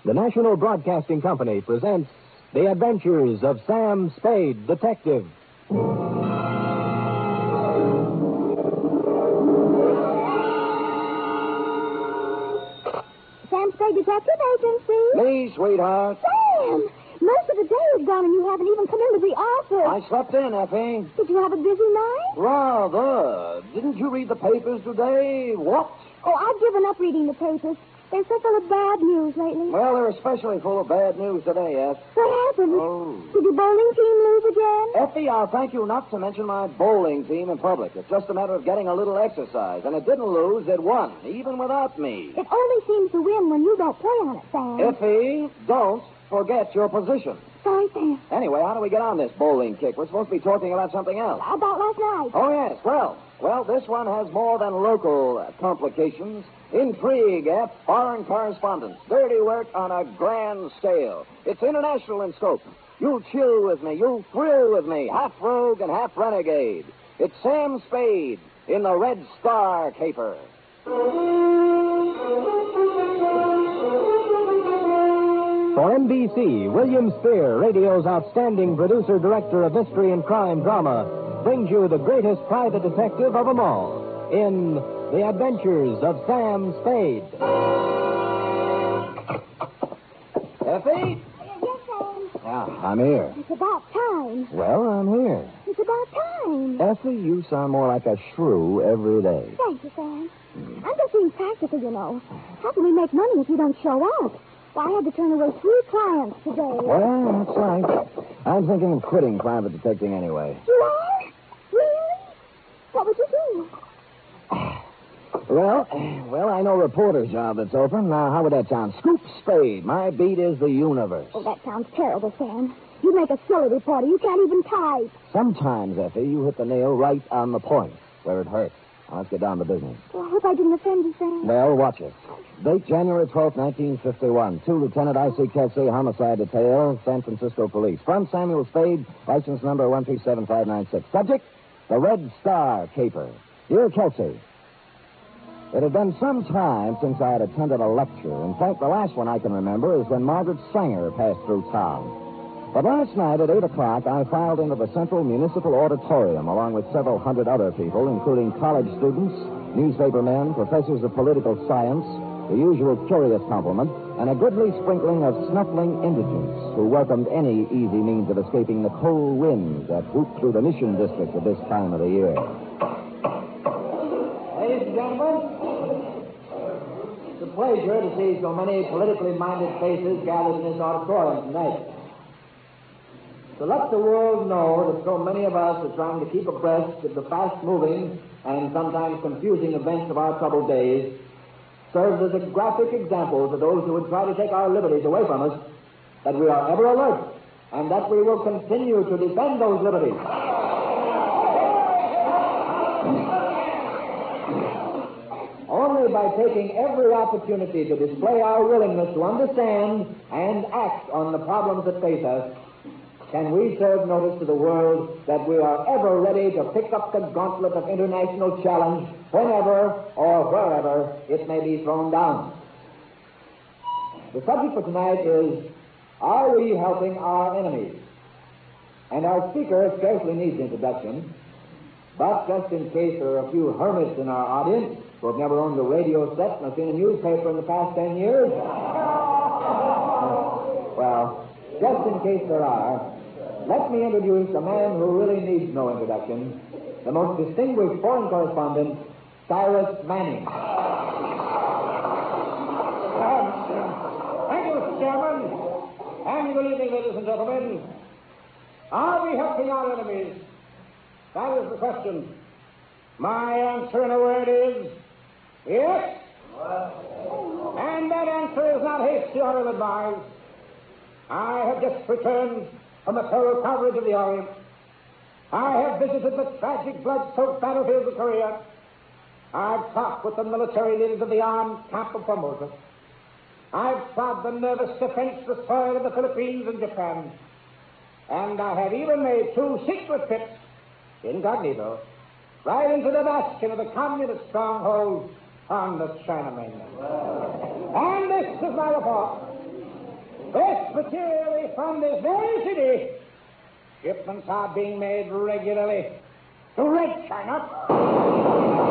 The National Broadcasting Company presents The Adventures of Sam Spade, Detective. Sam Spade Detective Agency. Me, sweetheart. Sam! Most of the day is gone and you haven't even come into the office. I slept in, Effie. Did you have a busy night? Rather. Didn't you read the papers today? What? Oh, I've given up reading the papers. They're so full of bad news lately. Well, they're especially full of bad news today, Eff. What happened? Oh. Did your bowling team lose again? Effie, I'll thank you not to mention my bowling team in public. It's just a matter of getting a little exercise. And it didn't lose, it won, even without me. It only seems to win when you don't play on it, Sam. Effie, don't forget your position. Sorry, Sam. Anyway, how do we get on this bowling kick? We're supposed to be talking about something else. About last night. Oh, yes. Well, this one has more than local complications. Intrigue, foreign correspondence, dirty work on a grand scale. It's international in scope. You'll chill with me. You'll thrill with me. Half rogue and half renegade. It's Sam Spade in the Red Star caper. For NBC, William Spear, radio's outstanding producer-director of mystery and crime drama, brings you the greatest private detective of them all in The Adventures of Sam Spade. Effie? Yes, Sam. Yeah, I'm here. It's about time. Well, I'm here. It's about time. Effie, you sound more like a shrew every day. Thank you, Sam. I'm just being practical, you know. How can we make money if you don't show up? Well, I had to turn away 3 clients today. Well, that's right. I'm thinking of quitting private detecting anyway. You are? Really? What would you do? Well, I know a reporter job that's open. Now, how would that sound? Scoop Spade. My beat is the universe. Oh, that sounds terrible, Sam. You make a silly reporter. You can't even type. Sometimes, Effie, you hit the nail right on the point, where it hurts. Now, let's get down to business. Well, I hope I didn't offend you, Sam. Well, watch it. Date January 12th, 1951. To Lieutenant I.C. Kelsey, Homicide Detail, San Francisco Police. From Samuel Spade, license number 137596. Subject, the Red Star caper. Dear Kelsey, it had been some time since I had attended a lecture. In fact, the last one I can remember is when Margaret Sanger passed through town. But last night at 8 o'clock, I filed into the Central Municipal Auditorium along with several hundred other people, including college students, newspaper men, professors of political science, the usual curious complement, and a goodly sprinkling of snuffling indigents who welcomed any easy means of escaping the cold winds that whoop through the Mission District at this time of the year. Ladies and gentlemen, it's a pleasure to see so many politically minded faces gathered in this auditorium tonight. To let the world know that so many of us are trying to keep abreast of the fast-moving and sometimes confusing events of our troubled days serves as a graphic example to those who would try to take our liberties away from us, that we are ever alert and that we will continue to defend those liberties. Only by taking every opportunity to display our willingness to understand and act on the problems that face us can we serve notice to the world that we are ever ready to pick up the gauntlet of international challenge whenever or wherever it may be thrown down. The subject for tonight is, are we helping our enemies? And our speaker scarcely needs introduction, but just in case there are a few hermits in our audience who have never owned a radio set and have seen a newspaper in the past 10 years, well, just in case there are, let me introduce a man who really needs no introduction, the most distinguished foreign correspondent, Cyrus Manning. Thank you, Mr. Chairman. And good evening, ladies and gentlemen. Are we helping our enemies? That is the question. My answer in a word is yes. And that answer is not hasty or ill-advised. I have just returned from the thorough coverage of the Orient. I have visited the tragic blood-soaked battlefields of Korea. I've talked with the military leaders of the armed camp of Formosa. I've trod the nervous defenseless soil of the Philippines and Japan. And I have even made 2 secret trips, incognito, right into the bastion of the communist stronghold on the China mainland. And this is my report. This material is from this very city. Shipments are being made regularly to Red China.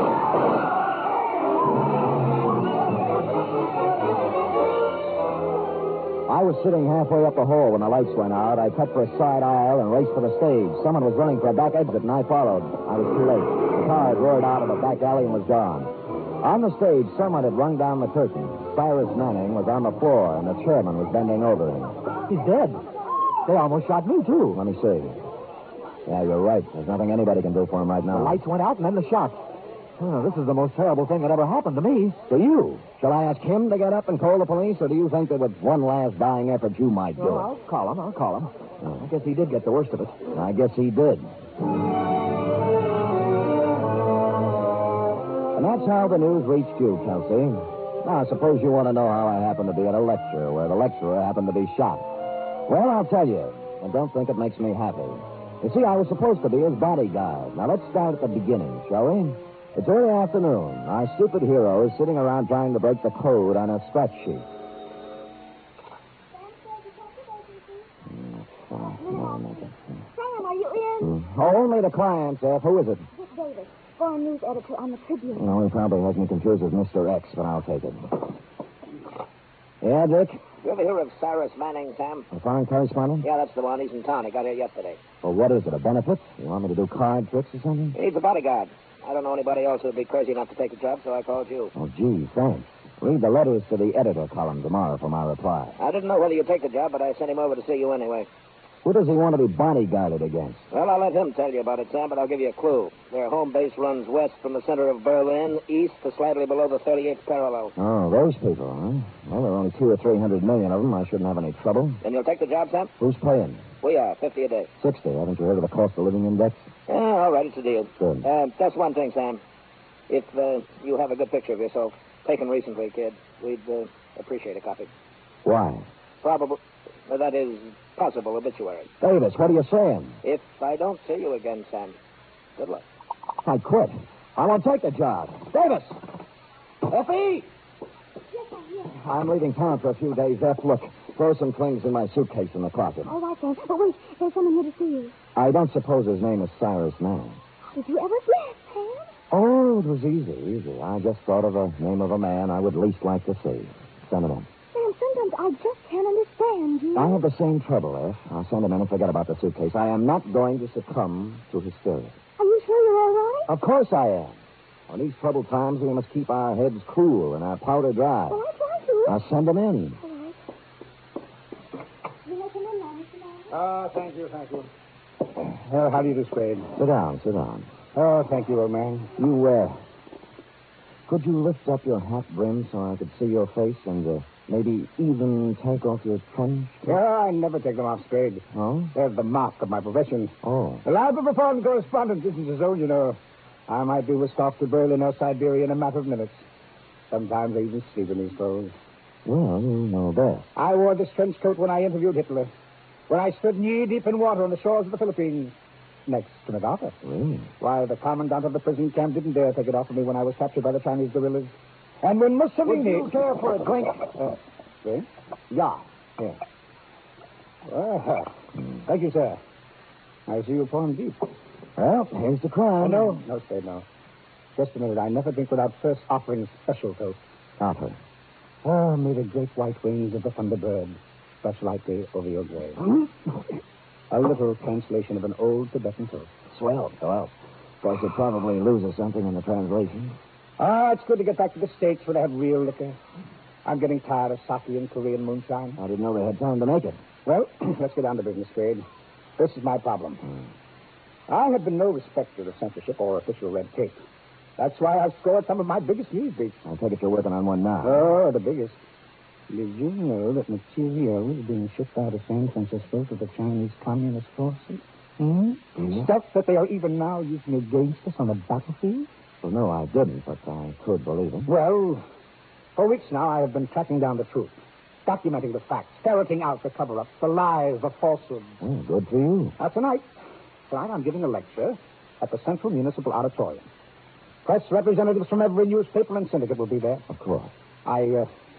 I was sitting halfway up the hall when the lights went out. I cut for a side aisle and raced for the stage. Someone was running for a back exit, and I followed. I was too late. The car had roared out of a back alley and was gone. On the stage, someone had rung down the curtain. Cyrus Manning was on the floor, and the chairman was bending over him. He's dead. They almost shot me, too. Let me see. Yeah, you're right. There's nothing anybody can do for him right now. The lights went out and then the shot. Oh, this is the most terrible thing that ever happened to me. To you? Shall I ask him to get up and call the police, or do you think that with one last dying effort you might do it? I'll call him. I guess he did get the worst of it. I guess he did. And that's how the news reached you, Kelsey. Now, suppose you want to know how I happened to be at a lecture where the lecturer happened to be shot. Well, I'll tell you, and don't think it makes me happy. You see, I was supposed to be his bodyguard. Now, let's start at the beginning, shall we? It's early afternoon. Our stupid hero is sitting around trying to break the code on a scratch sheet. Sam, are you in? Oh, only the clients, F. Who is it? Dick Davis, foreign news editor on the Tribune. No, he probably has me confused with Mr. X, but I'll take it. Yeah, Dick? You ever hear of Cyrus Manning, Sam? A foreign correspondent? Yeah, that's the one. He's in town. He got here yesterday. Well, what is it, a benefit? You want me to do card tricks or something? He needs a bodyguard. I don't know anybody else who'd be crazy enough to take the job, so I called you. Oh, gee, thanks. Read the letters to the editor column tomorrow for my reply. I didn't know whether you'd take the job, but I sent him over to see you anyway. Who does he want to be bodyguarded against? Well, I'll let him tell you about it, Sam, but I'll give you a clue. Their home base runs west from the center of Berlin, east to slightly below the 38th parallel. Oh, those people, huh? Well, there are only 200 or 300 million of them. I shouldn't have any trouble. Then you'll take the job, Sam? Who's paying? We are, 50 a day. 60. Haven't you heard of the cost of living index? Yeah, all right, it's a deal. Good. Just one thing, Sam. If you have a good picture of yourself, taken recently, kid, we'd appreciate a copy. Why? Probable. That is, possible obituary. Davis, what are you saying? If I don't see you again, Sam, good luck. I quit. I won't take the job. Davis! Effie! Yes, I'm here. I'm leaving town for a few days. F, look. Throw some things in my suitcase in the closet. All right, then. But wait, there's someone here to see you. I don't suppose his name is Cyrus Manning. Did you ever guess, Sam? Oh, it was easy. I just thought of the name of a man I would least like to see. Send it in. Sam, sometimes I just can't understand you. I have the same trouble, F. I'll send him in and forget about the suitcase. I am not going to succumb to hysteria. Are you sure you're all right? Of course I am. On these troubled times, we must keep our heads cool and our powder dry. Well, I try to. I'll send him in. All right. You may come in now, Mr. Manning. Thank you. How do you do, Spade? Sit down. Oh, thank you, old man. Could you lift up your hat brim so I could see your face and maybe even take off your trench? Yeah, I never take them off, Spade. Oh? They're the mark of my profession. Oh. The life of a foreign correspondent isn't his own, you know. I might be whisked off to Berlin or Siberia in a matter of minutes. Sometimes I even sleep in these clothes. Well, you know best. I wore this trench coat when I interviewed Hitler. When I stood knee-deep in water on the shores of the Philippines. Next to MacArthur. Really? Why, the commandant of the prison camp didn't dare take it off of me when I was captured by the Chinese guerrillas. And when Mussolini... Would you care for a drink? Drink? Yeah. Well, thank you, sir. I see you pouring deep. Well, here's the crime. No, Spade, no. Just a minute. I never drink without first offering special toast. Offer. Oh, may the great white wings of the thunderbird brush lightly over your grave. A little translation of an old Tibetan toast. Swell. Well, of course, it probably loses something in the translation. It's good to get back to the States where they have real liquor. I'm getting tired of sake and Korean moonshine. I didn't know they had time to make it. Well, let's get down to business, Spade. This is my problem. I have been no respecter of censorship or official red tape. That's why I've scored some of my biggest news beats. I take it you're working on one now. Oh, the biggest. Did you know that material is being shipped out of San Francisco to the Chinese Communist forces? Stuff that they are even now using against us on the battlefield? Well, no, I didn't, but I could believe it. Well, for weeks now I have been tracking down the truth, documenting the facts, ferreting out the cover-ups, the lies, the falsehoods. Oh, good for you. Tonight I'm giving a lecture at the Central Municipal Auditorium. Press representatives from every newspaper and syndicate will be there. Of course. I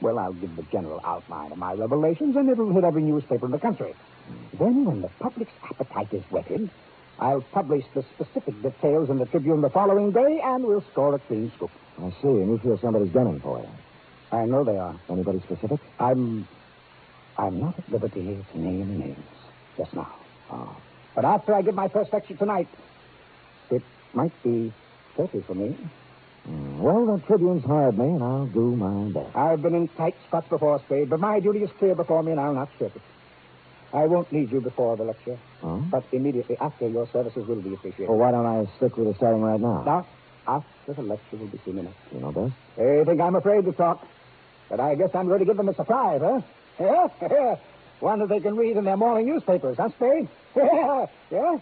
Well, I'll give the general outline of my revelations, and it'll hit every newspaper in the country. Then, when the public's appetite is whetted, I'll publish the specific details in the Tribune the following day, and we'll score a clean scoop. I see, and you feel somebody's gunning for you. I know they are. Anybody specific? I'm not at liberty to name names just now. Oh. But after I give my first lecture tonight, it might be 30 for me. Well, the Tribune's hired me, and I'll do my best. I've been in tight spots before, Spade, but my duty is clear before me, and I'll not shirk it. I won't need you before the lecture, but immediately after your services will be appreciated. Well, why don't I stick with the starting right now? Now, after the lecture will be soon enough. You know best? They think I'm afraid to talk, but I guess I'm going to give them a surprise, huh? Yeah? One that they can read in their morning newspapers, huh, Spade? Yeah? Yeah?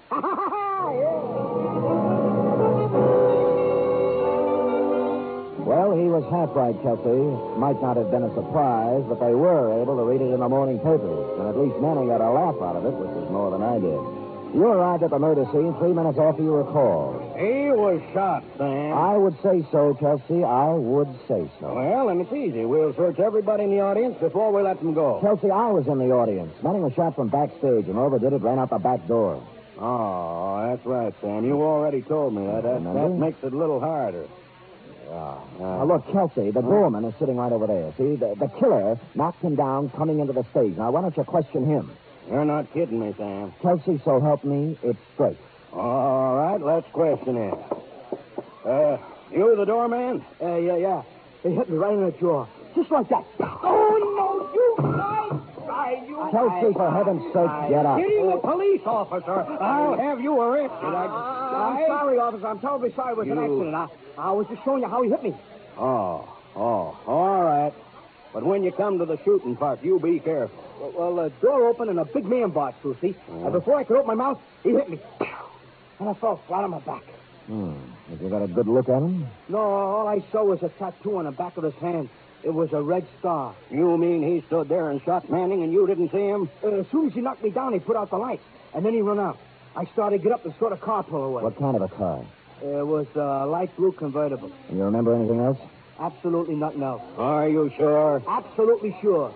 Well, he was half right, Kelsey. Might not have been a surprise, but they were able to read it in the morning papers. And at least Manning got a laugh out of it, which is more than I did. You arrived at the murder scene 3 minutes after you were called. He was shot, Sam. I would say so, Kelsey. I would say so. Well, then it's easy. We'll search everybody in the audience before we let them go. Kelsey, I was in the audience. Manning was shot from backstage and overdid it, ran out the back door. Oh, that's right, Sam. You already told me that. That makes it a little harder. Now, look, Kelsey, the doorman is sitting right over there. See, the killer knocked him down coming into the stage. Now, why don't you question him? You're not kidding me, Sam. Kelsey, so help me, it's straight. All right, let's question him. You the doorman? Yeah. They hit me right in the jaw. Just like that. Oh, no, you Kelsey, for heaven's sake, get up. Hitting a police officer. I'll have you arrested. I'm sorry, officer. I'm terribly sorry. It was an accident. I was just showing you how he hit me. Oh, all right. But when you come to the shooting part, you be careful. Well, the door opened and a big man barged through, see? And before I could open my mouth, he hit me. And I fell flat on my back. Have you got a good look at him? No, all I saw was a tattoo on the back of his hand. It was a red star. You mean he stood there and shot Manning and you didn't see him? As soon as he knocked me down, he put out the lights. And then he ran out. I started to get up and saw the car pull away. What kind of a car? It was a light blue convertible. And you remember anything else? Absolutely nothing else. Are you sure? Absolutely sure.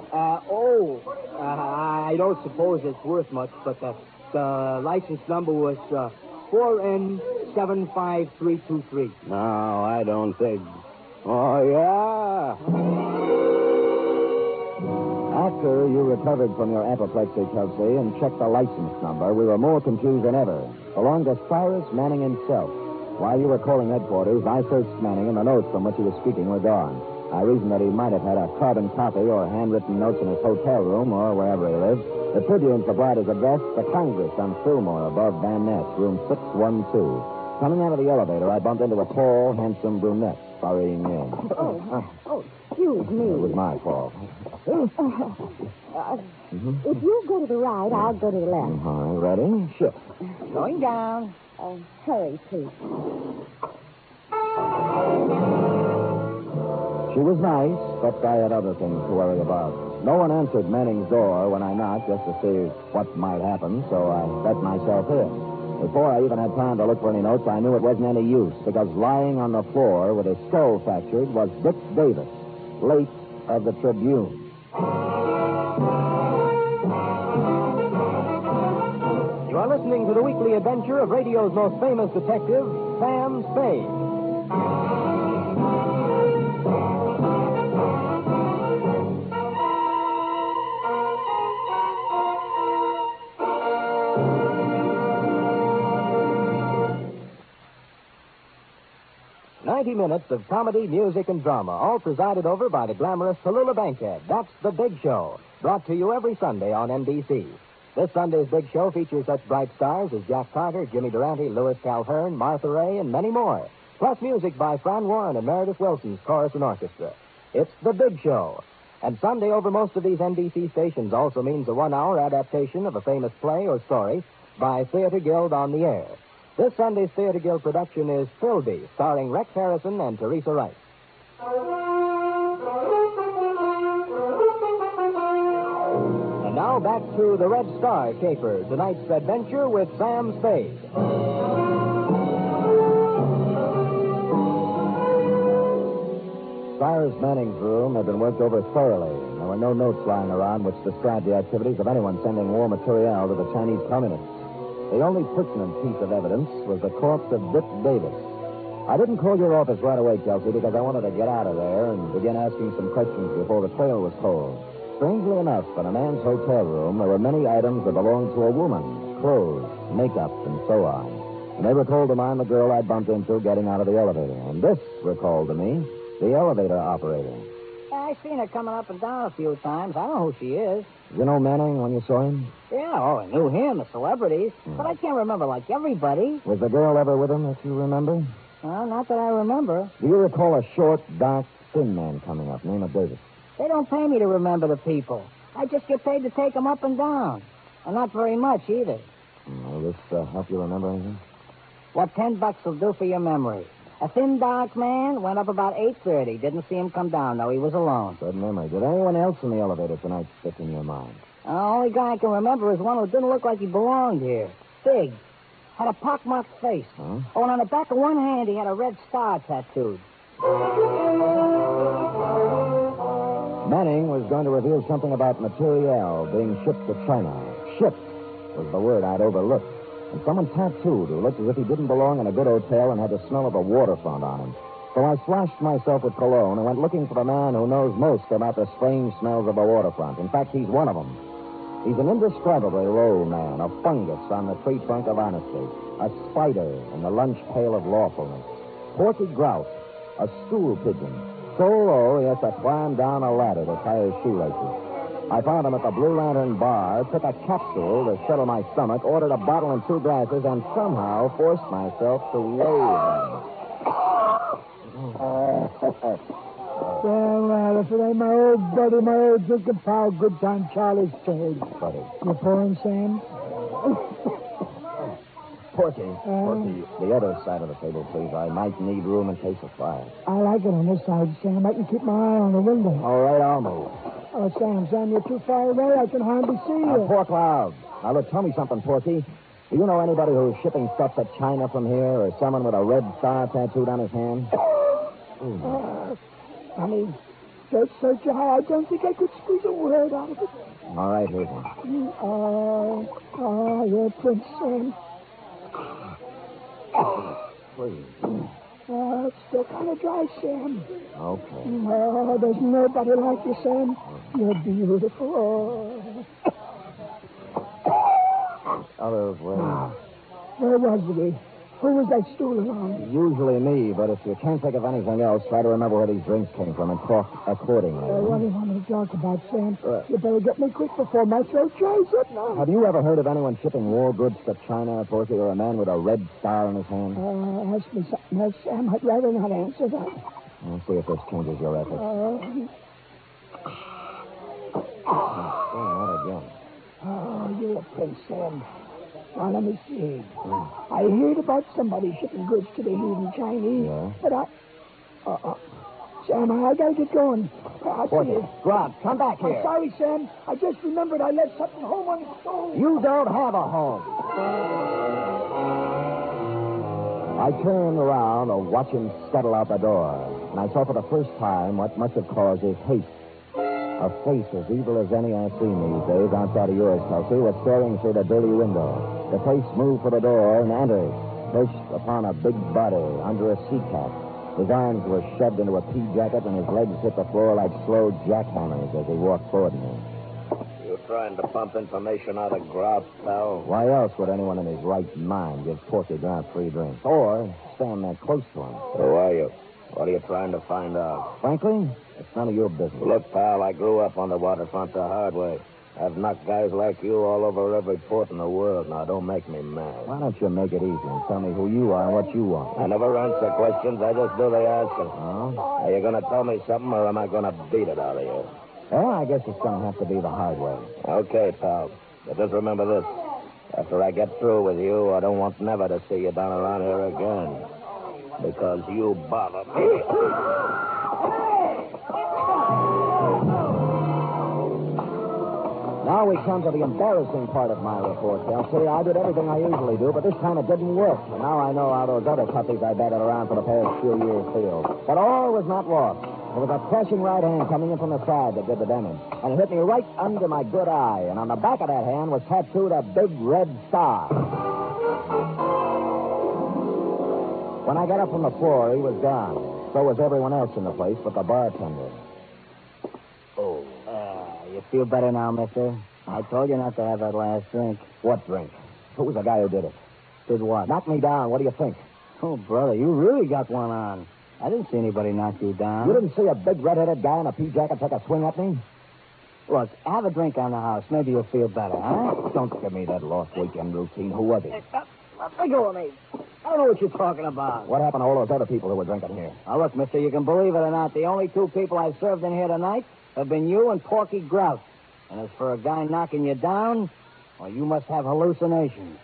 I don't suppose it's worth much, but the license number was 4N75323. No, I don't think. Oh, yeah. After you recovered from your apoplexy, Kelsey, and checked the license number, we were more confused than ever. Belonged to Cyrus Manning himself. While you were calling headquarters, I searched Manning, and the notes from which he was speaking were gone. I reasoned that he might have had a carbon copy or handwritten notes in his hotel room or wherever he lived. The Tribune supplied his address, the Congress on Fillmore, above Van Ness, room 612. Coming out of the elevator, I bumped into a tall, handsome brunette hurrying in. Excuse me. It was my fault. If you go to the right, I'll go to the left. All right, ready? Shift. Going down. Hurry, please. She was nice, but I had other things to worry about. No one answered Manning's door when I knocked just to see what might happen, so I let myself in. Before I even had time to look for any notes, I knew it wasn't any use, because lying on the floor with his skull fractured was Dick Davis, late of the Tribune. You are listening to the weekly adventure of radio's most famous detective, Sam Spade. 90 minutes of comedy, music, and drama, all presided over by the glamorous Tallulah Bankhead. That's The Big Show, brought to you every Sunday on NBC. This Sunday's Big Show features such bright stars as Jack Carter, Jimmy Durante, Louis Calhern, Martha Ray, and many more. Plus music by Fran Warren and Meredith Wilson's chorus and orchestra. It's The Big Show. And Sunday over most of these NBC stations also means a 1-hour adaptation of a famous play or story by Theater Guild on the Air. This Sunday's Theater Guild production is Philby, starring Rex Harrison and Teresa Wright. And now back to the Red Star Caper, tonight's adventure with Sam Spade. Cyrus Manning's room had been worked over thoroughly. There were no notes lying around which described the activities of anyone sending war material to the Chinese communists. The only pertinent piece of evidence was the corpse of Dick Davis. I didn't call your office right away, Kelsey, because I wanted to get out of there and begin asking some questions before the trail was cold. Strangely enough, in a man's hotel room, there were many items that belonged to a woman. Clothes, makeup, and so on. And they recalled to mind the girl I'd bumped into getting out of the elevator. And this recalled to me the elevator operator. I seen her coming up and down a few times. I know who she is. You know Manning when you saw him? Yeah, I knew him, the celebrities. But I can't remember like everybody. Was the girl ever with him that you remember? Not that I remember. Do you recall a short, dark, thin man coming up, name of Davis? They don't pay me to remember the people. I just get paid to take them up and down. And not very much, either. Will this help you remember anything? What $10 will do for your memory. A thin, dark man went up about 8:30. Didn't see him come down, though. He was alone. Good memory. Did anyone else in the elevator tonight stick in your mind? The only guy I can remember is one who didn't look like he belonged here. Big. Had a pockmarked face. Huh? Oh, and on the back of one hand, he had a red star tattooed. Manning was going to reveal something about materiel being shipped to China. Shipped was the word I'd overlooked. And someone tattooed who looked as if he didn't belong in a good hotel and had the smell of a waterfront on him. So I splashed myself with cologne and went looking for the man who knows most about the strange smells of a waterfront. In fact, he's one of them. He's an indescribably low man, a fungus on the tree trunk of honesty, a spider in the lunch pail of lawfulness, Porky Grouse, a stool pigeon, so low he has to climb down a ladder to tie his shoelaces. I found him at the Blue Lantern bar, took a capsule to settle my stomach, ordered a bottle and 2 glasses, and somehow forced myself to loathe him. Well, if it ain't my old buddy, my old drinking pal, Good Time Charlie's trade. Buddy. You pouring, Sam? Porky, the other side of the table, please. I might need room in case of fire. I like it on this side, Sam. I can keep my eye on the window. All right, I'll move. Oh, Sam, you're too far away. I can hardly see you. Pork loud. Now, look, tell me something, Porky. Do you know anybody who's shipping stuff to China from here, or someone with a red star tattooed on his hand? Honey, search high. I don't think I could squeeze a word out of it. All right, here's one. You're Prince Sam. Please. It's still kind of dry, Sam. Okay. Oh, there's nobody like you, Sam. You're beautiful. Other way. Where was we? Who was that stooling on? Usually me, but if you can't think of anything else, try to remember where these drinks came from and talk accordingly. What do you want me to talk about, Sam? You better get me quick before my throat dries up now. Have you ever heard of anyone shipping war goods to China, Porky, or a man with a red star on his hand? Ask me something else, Sam. I'd rather not answer that. I'll see if this changes your efforts. Not again. You're a prince, Sam. Now, let me see. I heard about somebody shipping goods to the heathen Chinese. Yeah? But Sam, I gotta get going. I'll see you. Grant, come back I'm sorry, Sam. I just remembered I left something home on the stove. You don't have a home. I turned around to watch him scuttle out the door, and I saw for the first time what must have caused his haste. A face as evil as any I've seen these days outside of yours, Kelsey, was staring through the dirty window. The face moved for the door and entered, perched upon a big body under a sea cap. His arms were shoved into a pea jacket, and his legs hit the floor like slow jackhammers as he walked toward me. You trying to pump information out of Grout, pal? Why else would anyone in his right mind give Porky Grant free drinks? Or stand that close to him? Who are you? What are you trying to find out? Frankly, it's none of your business. Look, pal, I grew up on the waterfront the hard way. I've knocked guys like you all over every port in the world. Now, don't make me mad. Why don't you make it easy and tell me who you are and what you want? I never answer questions. I just do the asking. Oh? Are you going to tell me something, or am I going to beat it out of you? Well, I guess it's going to have to be the hard way. Okay, pal. But just remember this. After I get through with you, I don't want never to see you down around here again. Because you bother me. Now we come to the embarrassing part of my report, Kelsey. I did everything I usually do, but this time it didn't work. And now I know how those other puppies I batted around for the past few years feel. But all was not lost. There was a crushing right hand coming in from the side that did the damage. And it hit me right under my good eye. And on the back of that hand was tattooed a big red star. When I got up from the floor, he was gone. So was everyone else in the place but the bartender. Oh. You feel better now, mister? I told you not to have that last drink. What drink? Who was the guy who did it? Did what? Knocked me down. What do you think? Oh, brother, you really got one on. I didn't see anybody knock you down. You didn't see a big red-headed guy in a pea jacket take a swing at me? Look, have a drink on the house. Maybe you'll feel better, huh? Don't give me that lost weekend routine. Who was he? Let go of me. I don't know what you're talking about. What happened to all those other people who were drinking here? Now, look, mister, you can believe it or not, the only two people I've served in here tonight have been you and Porky Grouse. And as for a guy knocking you down, well, you must have hallucinations.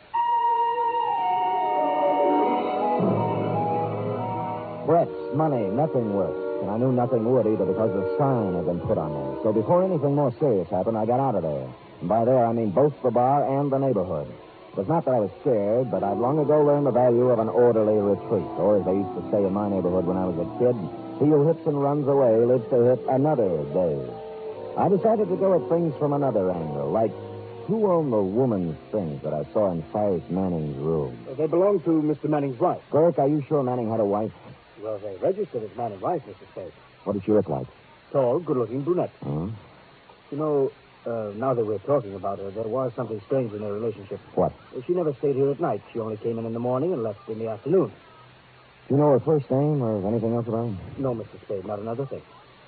Threats, money, nothing worked. And I knew nothing would either because the sign had been put on me. So before anything more serious happened, I got out of there. And by there, I mean both the bar and the neighborhood. It was not that I was scared, but I'd long ago learned the value of an orderly retreat. Or as they used to say in my neighborhood when I was a kid, he who hits and runs away lives to hit another day. I decided to go at things from another angle, like who owned the woman's things that I saw in Cyrus Manning's room? They belong to Mr. Manning's wife. Burke, are you sure Manning had a wife? Well, they registered as man and wife, Mr. Spade. What did she look like? Tall, good-looking brunette. Hmm? You know, now that we're talking about her, there was something strange in their relationship. What? She never stayed here at night. She only came in the morning and left in the afternoon. Do you know her first name or anything else about her? No, Mr. Spade, not another thing.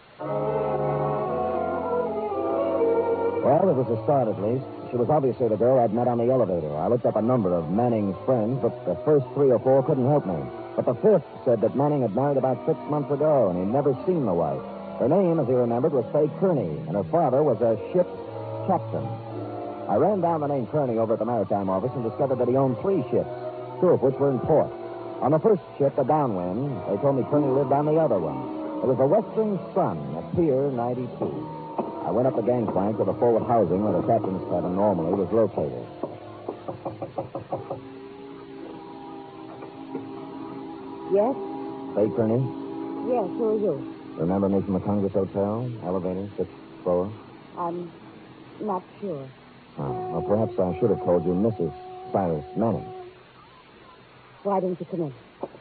Well, it was a start, at least. She was obviously the girl I'd met on the elevator. I looked up a number of Manning's friends, but the first 3 or 4 couldn't help me. But the fifth said that Manning had married about 6 months ago, and he'd never seen the wife. Her name, as he remembered, was Fay Kearney, and her father was a ship's captain. I ran down the name Kearney over at the maritime office and discovered that he owned 3 ships, 2 of which were in port. On the first ship, the Downwind, they told me Kearney lived on the other one. It was the Western Sun at Pier 92. I went up the gangplank to the forward housing where the captain's cabin normally was located. Yes? Fay Kearney, Yes, who are you? remember me from the Congress Hotel? Elevator, 6th floor? I'm not sure. Well, perhaps I should have told you Mrs. Cyrus Manning. Why didn't you come in?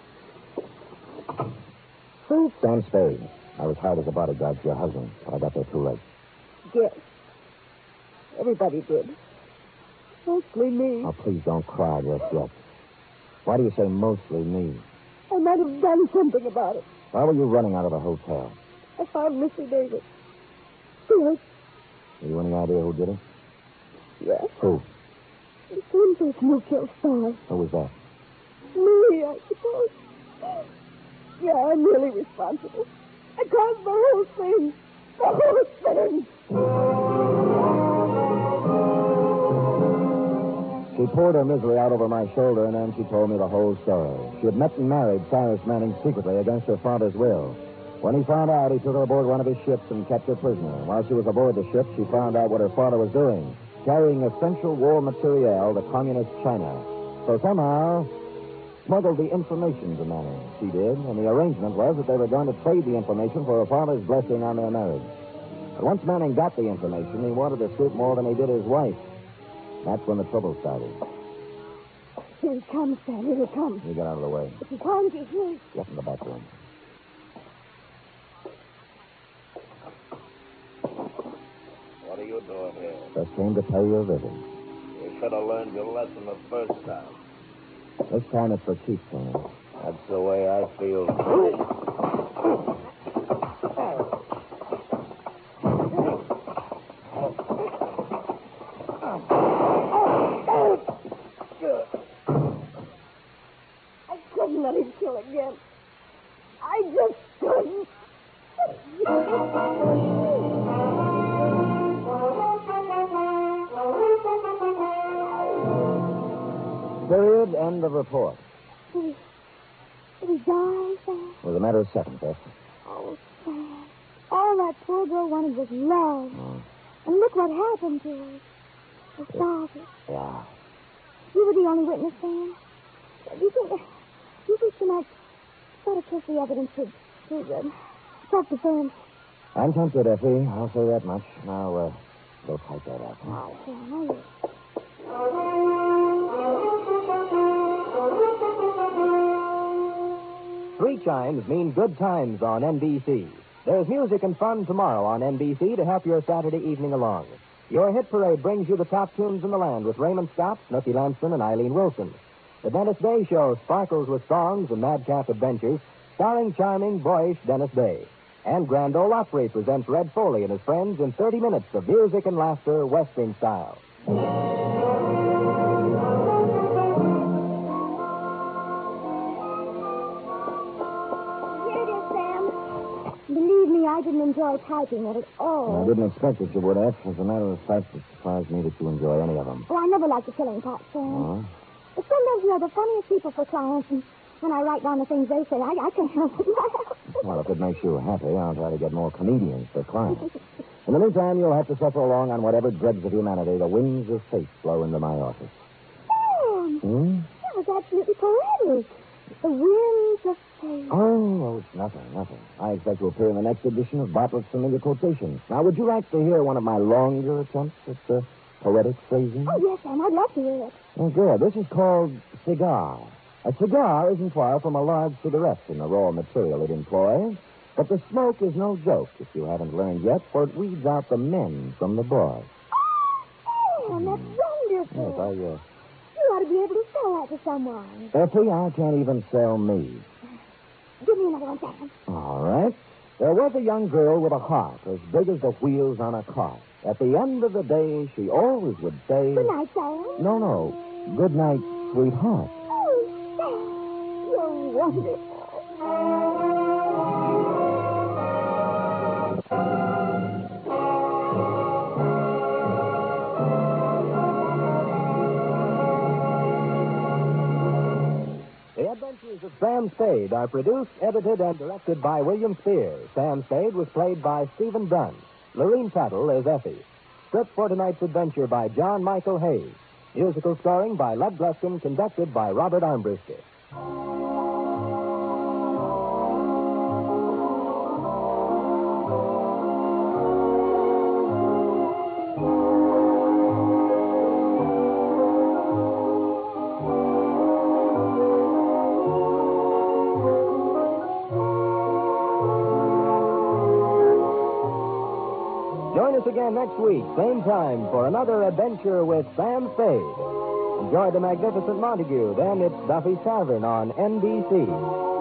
Sam Spade. I was hired as a bodyguard for your husband, but I got there too late. Yes. Everybody did. Mostly me. Oh, please don't cry just yet. Why do you say mostly me? I might have done something about it. Why were you running out of the hotel? I found Mr. Davis. Yes. Have you any idea who did it? Yes. Who? The same person who killed Star. Who was that? Me, I suppose. Yeah, I'm really responsible. I caused the whole thing. The whole thing. She poured her misery out over my shoulder, and then she told me the whole story. She had met and married Cyrus Manning secretly against her father's will. When he found out, he took her aboard one of his ships and kept her prisoner. While she was aboard the ship, she found out what her father was doing, carrying essential war materiel to communist China. So somehow, smuggled the information to Manning. She did, and the arrangement was that they were going to trade the information for her father's blessing on their marriage. But once Manning got the information, he wanted to scoop more than he did his wife. That's when the trouble started. Here it comes, Sam. Here it comes. You get out of the way. It's behind you here. Get in the back room. What are you doing here? Just came to pay you a visit. You should have learned your lesson the first time. This time it's for keeps, Tony. That's the way I feel. I couldn't let him kill again. I just couldn't. Period. End of report. Did he die, Sam? It was a matter of seconds, Beth. Oh, Sam. All that poor girl wanted was love. Oh. And look what happened to her. The father. Yeah. You were the only witness, Sam. You think you might try to kiss the evidence to self-defense. I'm tempted, Effie. I'll say that much. Now, go type that up. Oh, Sam, Three chimes mean good times on NBC. There's music and fun tomorrow on NBC to help your Saturday evening along. Your hit parade brings you the top tunes in the land with Raymond Scott, Snooky Lampson, and Eileen Wilson. The Dennis Day Show sparkles with songs and madcap adventures, starring charming, boyish Dennis Day. And Grand Ole Opry presents Red Foley and his friends in 30 minutes of music and laughter, Western style. Here it is, Sam. Believe me, I didn't enjoy typing it at all. I didn't expect that you would, F. As a matter of fact, it surprised me that you enjoy any of them. Oh, I never liked the killing part, Sam. But sometimes you're the funniest people for clients, and when I write down the things they say, I can't help but laugh. Well, if it makes you happy, I'll try to get more comedians for clients. In the meantime, you'll have to suffer along on whatever dregs of humanity the winds of fate blow into my office. Sam, that was absolutely poetic. The winds of fate. Oh, it's nothing. I expect to appear in the next edition of Bartlett's Familiar Quotations. Now, would you like to hear one of my longer attempts at poetic phrasing? Oh, yes, Sam, I'd love to hear it. Oh, good. This is called cigar. A cigar isn't far from a large cigarette in the raw material it employs, but the smoke is no joke, if you haven't learned yet, for it weeds out the men from the boys. Oh, Sam, that's wonderful. Yes, You ought to be able to sell that to someone. Effie, I can't even sell me. Give me another one, Sam. All right. There was a young girl with a heart as big as the wheels on a cart. At the end of the day, she always would say... Good night, Sam. No. Good night, sweetheart. Oh, Sam, you're wonderful. The Adventures of Sam Spade are produced, edited, and directed by William Spear. Sam Spade was played by Stephen Dunn. Lorene Tuttle is Effie. Script for tonight's adventure by John Michael Hayes. Musical scoring by Lud Gluskin, conducted by Robert Armbruster. Join us again next week, same time, for another adventure with Sam Spade. Enjoy The Magnificent Montague. Then it's Duffy's Tavern on NBC.